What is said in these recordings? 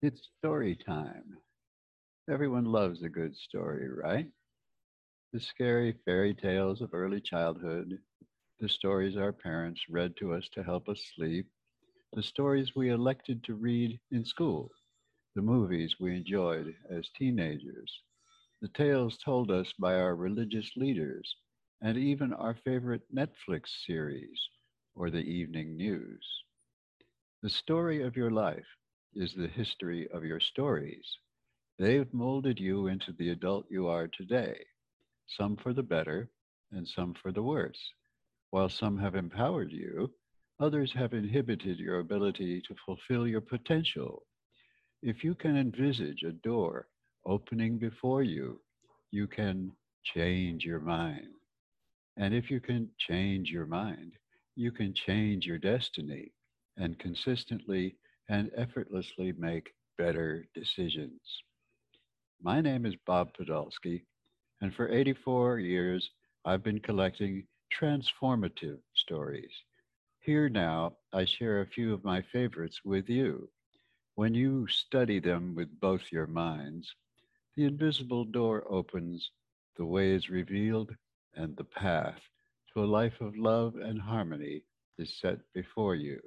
It's story time. Everyone loves a good story, right? The scary fairy tales of early childhood, the stories our parents read to us to help us sleep, the stories we elected to read in school, the movies we enjoyed as teenagers, the tales told us by our religious leaders, and even our favorite Netflix series or the evening news. The story of your life is the history of your stories. They've molded you into the adult you are today, some for the better and some for the worse. While some have empowered you, others have inhibited your ability to fulfill your potential. If you can envisage a door opening before you, you can change your mind. And if you can change your mind, you can change your destiny and consistently and effortlessly make better decisions. My name is Bob Podolsky, and for 84 years, I've been collecting transformative stories. Here now, I share a few of my favorites with you. When you study them with both your minds, the invisible door opens, the way is revealed, and the path to a life of love and harmony is set before you.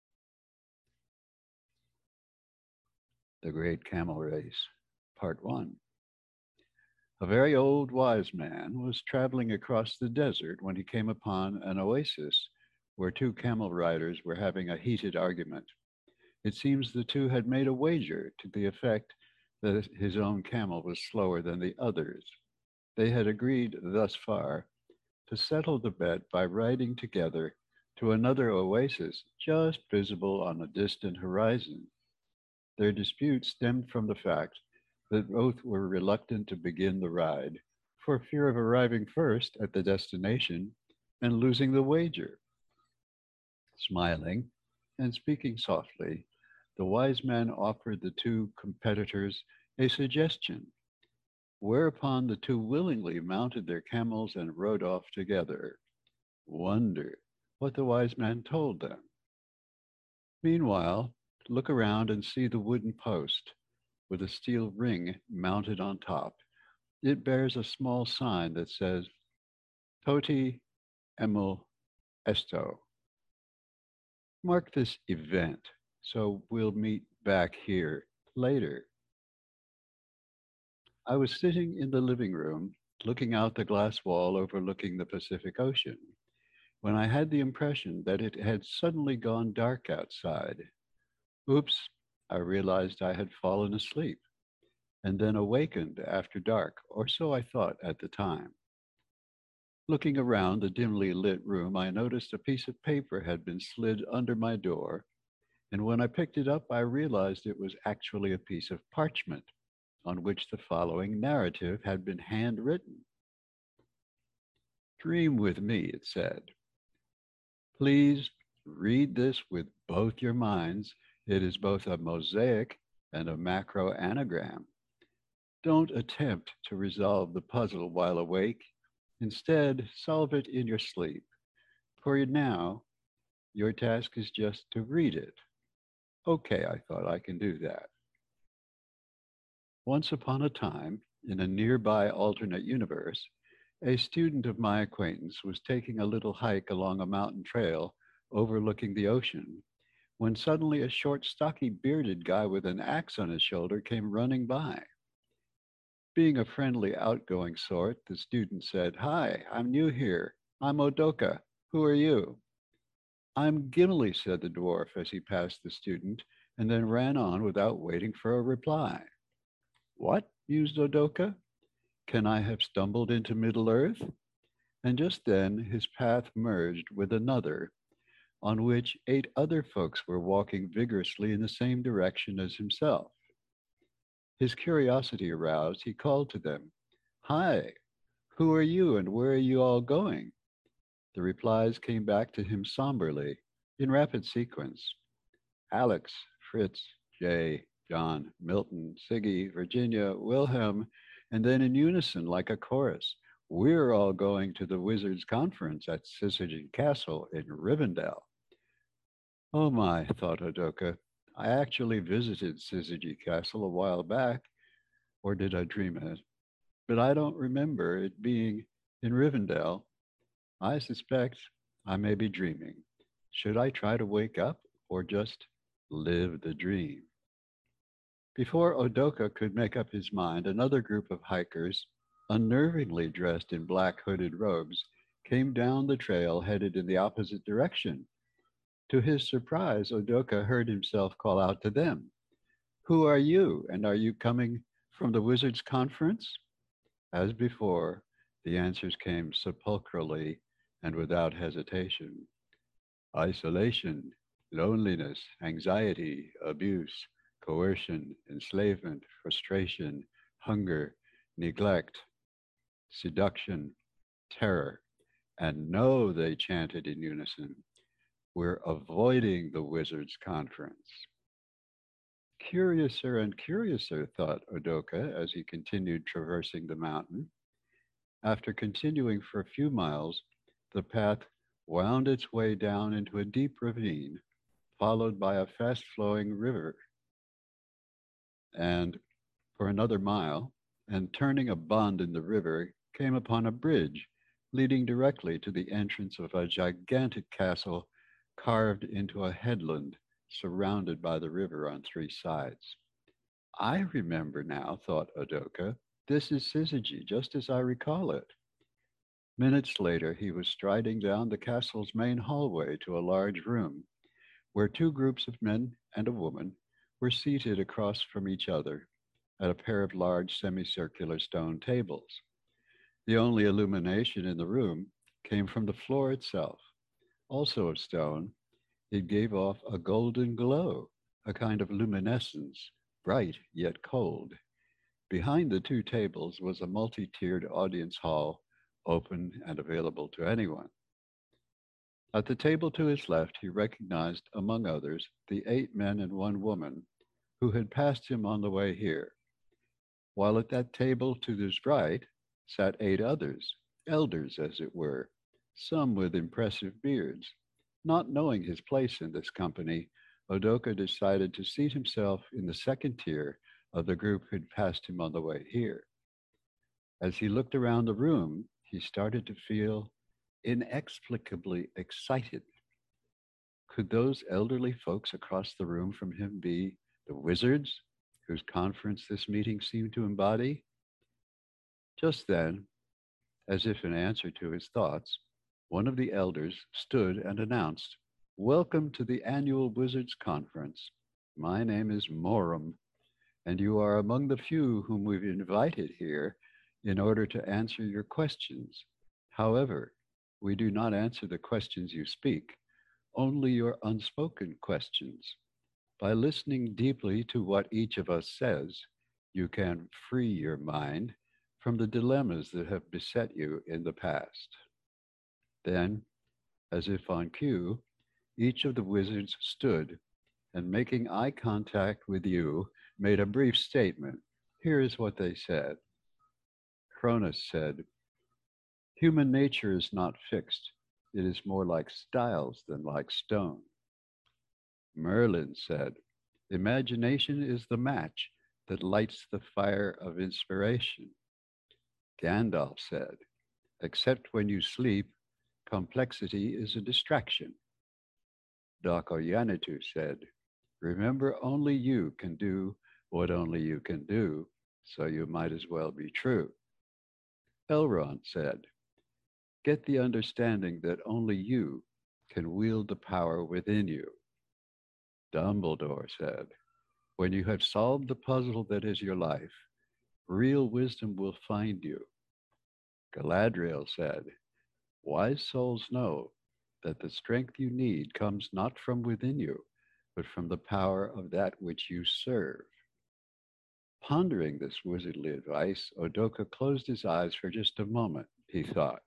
The Great Camel Race, Part 1. A very old wise man was traveling across the desert when he came upon an oasis where two camel riders were having a heated argument. It seems the two had made a wager to the effect that his own camel was slower than the others. They had agreed thus far to settle the bet by riding together to another oasis just visible on a distant horizon. Their dispute stemmed from the fact that both were reluctant to begin the ride for fear of arriving first at the destination and losing the wager. Smiling and speaking softly, the wise man offered the two competitors a suggestion, whereupon the two willingly mounted their camels and rode off together. Wonder what the wise man told them. Meanwhile, look around and see the wooden post with a steel ring mounted on top. It bears a small sign that says, Toti Emil Esto. Mark this event so we'll meet back here later. I was sitting in the living room looking out the glass wall overlooking the Pacific Ocean when I had the impression that it had suddenly gone dark outside. Oops, I realized I had fallen asleep and then awakened after dark, or so I thought at the time. Looking around the dimly lit room, I noticed a piece of paper had been slid under my door, and when I picked it up, I realized it was actually a piece of parchment on which the following narrative had been handwritten. Dream with me, it said. Please read this with both your minds. It is both a mosaic and a macro anagram. Don't attempt to resolve the puzzle while awake. Instead, solve it in your sleep. For now, your task is just to read it. Okay, I thought I can do that. Once upon a time, in a nearby alternate universe, a student of my acquaintance was taking a little hike along a mountain trail overlooking the ocean when suddenly a short, stocky, bearded guy with an axe on his shoulder came running by. Being a friendly, outgoing sort, the student said, Hi, I'm new here. I'm Odoka. Who are you? I'm Gimli, said the dwarf as he passed the student, and then ran on without waiting for a reply. What? mused Odoka. Can I have stumbled into Middle Earth? And just then his path merged with another, on which 8 other folks were walking vigorously in the same direction as himself. His curiosity aroused, he called to them, Hi, who are you and where are you all going? The replies came back to him somberly, in rapid sequence. Alex, Fritz, Jay, John, Milton, Siggy, Virginia, Wilhelm, and then in unison, like a chorus, we're all going to the Wizards' Conference at Syzygy Castle in Rivendell. Oh my, thought Odoka, I actually visited Syzygy Castle a while back, or did I dream it? But I don't remember it being in Rivendell. I suspect I may be dreaming. Should I try to wake up or just live the dream? Before Odoka could make up his mind, another group of hikers, unnervingly dressed in black hooded robes, came down the trail headed in the opposite direction. To his surprise, Odoka heard himself call out to them, "Who are you, and are you coming from the Wizards' Conference?" As before, the answers came sepulchrally and without hesitation. Isolation, loneliness, anxiety, abuse, coercion, enslavement, frustration, hunger, neglect, seduction, terror. And no, they chanted in unison, we're avoiding the Wizards' Conference. Curiouser and curiouser, thought Odoka as he continued traversing the mountain. After continuing for a few miles, the path wound its way down into a deep ravine, followed by a fast flowing river, and for another mile, and turning a bend in the river, came upon a bridge leading directly to the entrance of a gigantic castle carved into a headland surrounded by the river on three sides. I remember now, thought Odoka. This is Syzygy, just as I recall it. Minutes later, he was striding down the castle's main hallway to a large room where two groups of men and a woman were seated across from each other at a pair of large semicircular stone tables. The only illumination in the room came from the floor itself. Also of stone, it gave off a golden glow, a kind of luminescence, bright yet cold. Behind the two tables was a multi-tiered audience hall, open and available to anyone. At the table to his left, he recognized, among others, the 8 men and 1 woman who had passed him on the way here, while at that table to his right sat 8 others, elders as it were, some with impressive beards. Not knowing his place in this company, Odoka decided to seat himself in the second tier of the group who'd passed him on the way here. As he looked around the room, he started to feel inexplicably excited. Could those elderly folks across the room from him be the wizards whose conference this meeting seemed to embody? Just then, as if in answer to his thoughts, one of the elders stood and announced, "Welcome to the annual Wizards Conference. My name is Morum, and you are among the few whom we've invited here in order to answer your questions. However, we do not answer the questions you speak, only your unspoken questions. By listening deeply to what each of us says, you can free your mind from the dilemmas that have beset you in the past." Then, as if on cue, each of the wizards stood and, making eye contact with you, made a brief statement. Here is what they said. Cronus said, "Human nature is not fixed. It is more like styles than like stone." Merlin said, "Imagination is the match that lights the fire of inspiration." Gandalf said, "Except when you sleep, complexity is a distraction." Doc Oyanitu said, "Remember, only you can do what only you can do, so you might as well be true." Elrond said, "Get the understanding that only you can wield the power within you." Dumbledore said, "When you have solved the puzzle that is your life, real wisdom will find you." Galadriel said, "Wise souls know that the strength you need comes not from within you, but from the power of that which you serve." Pondering this wizardly advice, Odoka closed his eyes for just a moment, he thought.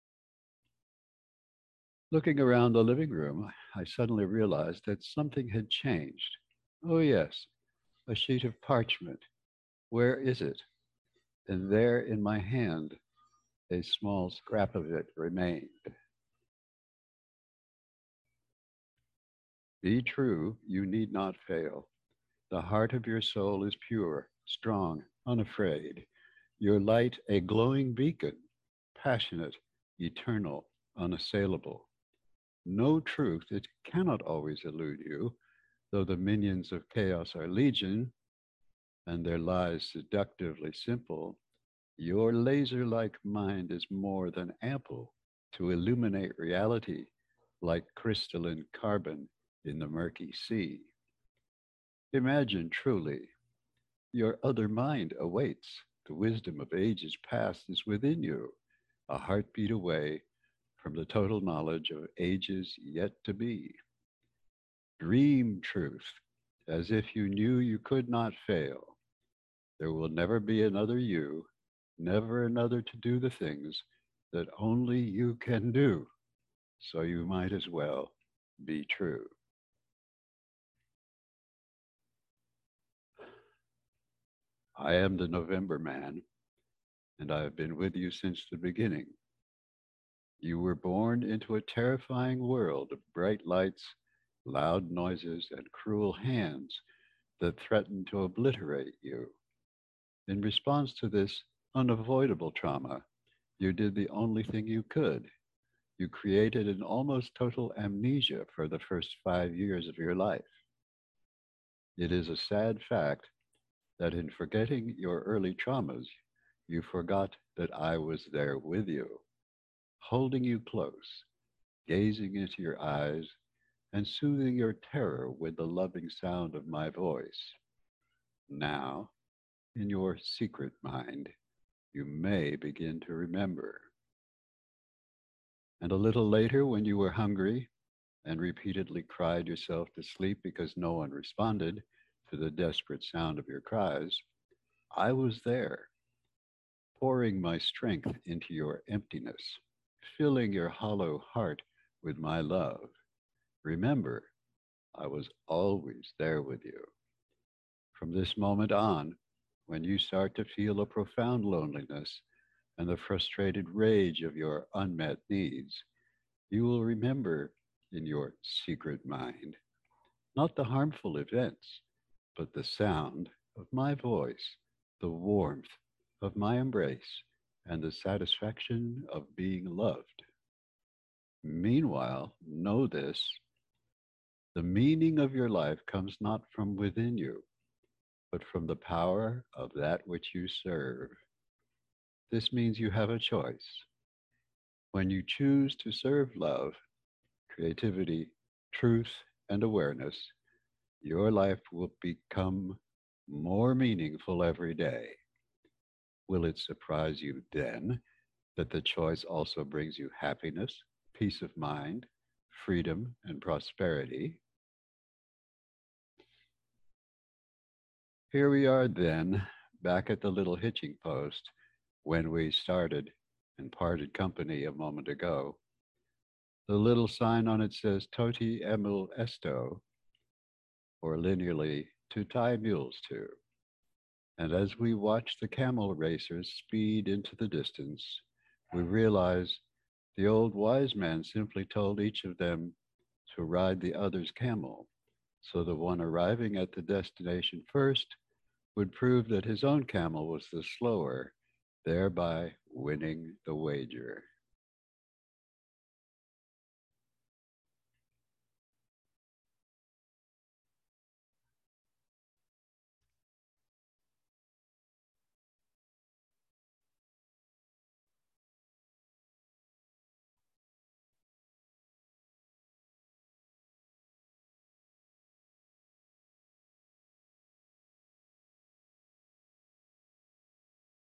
Looking around the living room, I suddenly realized that something had changed. Oh, yes, a sheet of parchment. Where is it? And there in my hand, a small scrap of it remained. Be true, you need not fail. The heart of your soul is pure, strong, unafraid. Your light a glowing beacon, passionate, eternal, unassailable. No truth, it cannot always elude you, though the minions of chaos are legion, and their lies seductively simple. Your laser like mind is more than ample to illuminate reality like crystalline carbon in the murky sea. Imagine truly, your other mind awaits. The wisdom of ages past is within you, a heartbeat away from the total knowledge of ages yet to be. Dream truth, as if you knew you could not fail. There will never be another you, never another to do the things that only you can do. So you might as well be true. I am the November man, and I have been with you since the beginning. You were born into a terrifying world of bright lights, loud noises, and cruel hands that threatened to obliterate you. In response to this unavoidable trauma, you did the only thing you could. You created an almost total amnesia for the first 5 years of your life. It is a sad fact that in forgetting your early traumas, you forgot that I was there with you, holding you close, gazing into your eyes, and soothing your terror with the loving sound of my voice. Now, in your secret mind, you may begin to remember. And a little later, when you were hungry and repeatedly cried yourself to sleep because no one responded to the desperate sound of your cries, I was there, pouring my strength into your emptiness, filling your hollow heart with my love. Remember, I was always there with you. From this moment on, when you start to feel a profound loneliness and the frustrated rage of your unmet needs, you will remember in your secret mind not the harmful events, but the sound of my voice, the warmth of my embrace, and the satisfaction of being loved. Meanwhile, know this: the meaning of your life comes not from within you, but from the power of that which you serve. This means you have a choice. When you choose to serve love, creativity, truth, and awareness, your life will become more meaningful every day. Will it surprise you then that the choice also brings you happiness, peace of mind, freedom, and prosperity? Here we are then, back at the little hitching post when we started and parted company a moment ago. The little sign on it says Toti Emil Esto, or linearly, to tie mules to. And as we watch the camel racers speed into the distance, we realize the old wise man simply told each of them to ride the other's camel, so the one arriving at the destination first would prove that his own camel was the slower, thereby winning the wager.